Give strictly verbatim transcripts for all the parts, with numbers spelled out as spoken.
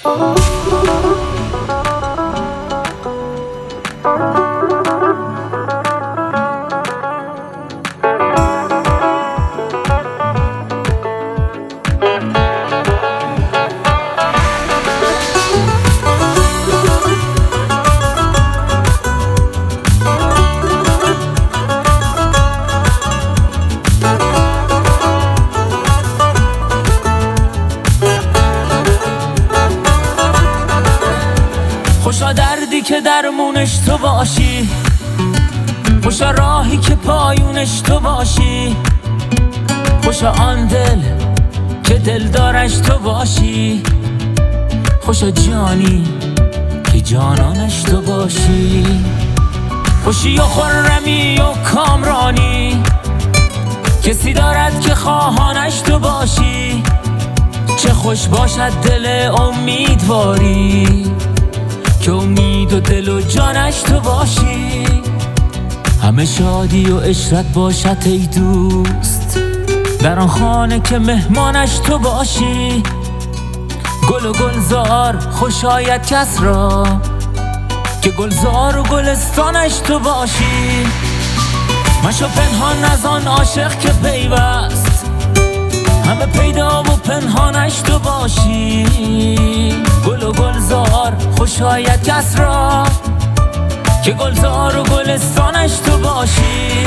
خوشا دردی که درمونش تو باشی، خوشا راهی که پایونش تو باشی، خوشا آن دل که دلدارش تو باشی، خوشا جانی که جانانش تو باشی. خوشی و خرمی و کامرانی، کسی دارد که خواهانش تو باشی. چه خوش باشد دل امیدواری، که امید و دل و جانش تو باشی. همه شادی و عشرت باشد ای دوست، در آن خانه که مهمانش تو باشی. گل و گلزار خوش آید کس را، که گلزار و گلستانش تو باشی. مشو پنهان از آن عاشق که پیوست، همه پیدا و پنهانش تو باشی. گل و گلزار خوش آید کس را، که گلزار و گلستانش تو باشی.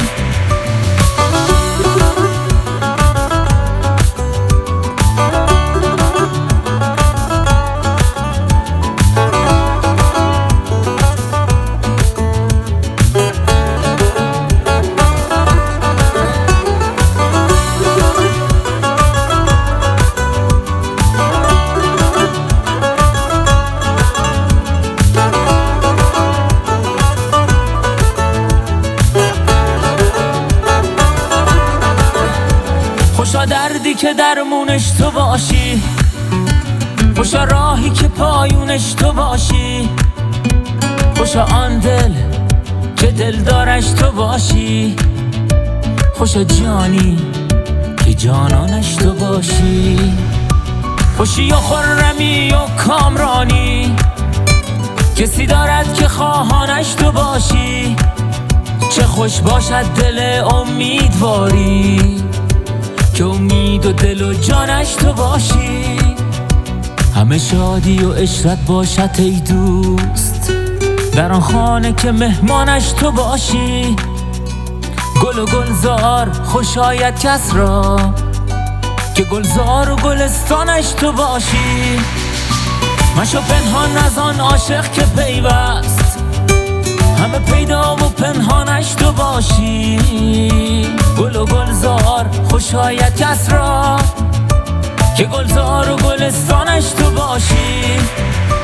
خوشا دردی که درمونش تو باشی، خوشا راهی که پایونش تو باشی، خوشا آن دل که دلدارش تو باشی، خوشا جانی که جانانش تو باشی. خوشی و خرمی و کامرانی، کسی دارد که خواهانش تو باشی. چه خوش باشد دل امیدواری، که امید و دل و جانش تو باشی. همه شادی و عشرت باشد ای دوست، در آن خانه که مهمانش تو باشی. گل و گلزار خوش آید کس را، که گلزار و گلستانش تو باشی. مشو پنهان از آن عاشق که پیوست، همه پیدا و پنهانش تو باشی. گل و گلزار خوش آید کس را، که گلزار و گلستانش تو باشی.